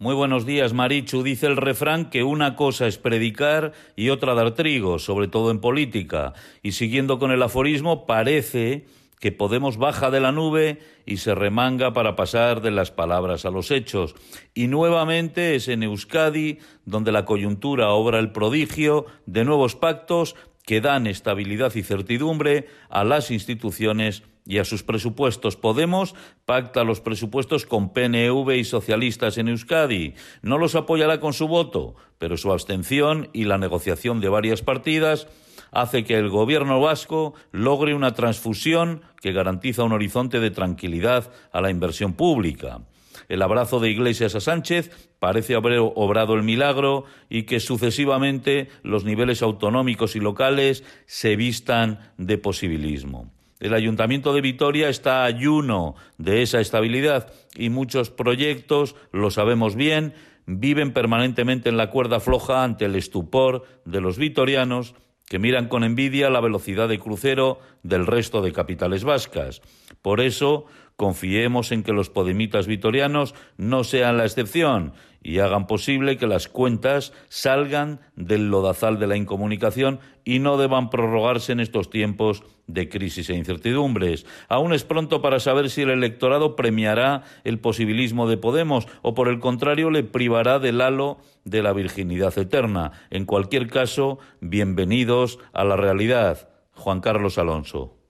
Muy buenos días, Marichu. Dice el refrán que una cosa es predicar y otra dar trigo, sobre todo en política. Y siguiendo con el aforismo, parece que Podemos baja de la nube y se remanga para pasar de las palabras a los hechos. Y nuevamente es en Euskadi donde la coyuntura obra el prodigio de nuevos pactos que dan estabilidad y certidumbre a las instituciones y a sus presupuestos. Podemos pacta los presupuestos con PNV y socialistas en Euskadi. No los apoyará con su voto, pero su abstención y la negociación de varias partidas hace que el gobierno vasco logre una transfusión que garantiza un horizonte de tranquilidad a la inversión pública. El abrazo de Iglesias a Sánchez parece haber obrado el milagro y que sucesivamente los niveles autonómicos y locales se vistan de posibilismo. El Ayuntamiento de Vitoria está ayuno de esa estabilidad y muchos proyectos, lo sabemos bien, viven permanentemente en la cuerda floja ante el estupor de los vitorianos que miran con envidia la velocidad de crucero del resto de capitales vascas. Por eso, confiemos en que los podemitas vitorianos no sean la excepción y hagan posible que las cuentas salgan del lodazal de la incomunicación y no deban prorrogarse en estos tiempos de crisis e incertidumbres. Aún es pronto para saber si el electorado premiará el posibilismo de Podemos o, por el contrario, le privará del halo de la virginidad eterna. En cualquier caso, bienvenidos a la realidad. Juan Carlos Alonso.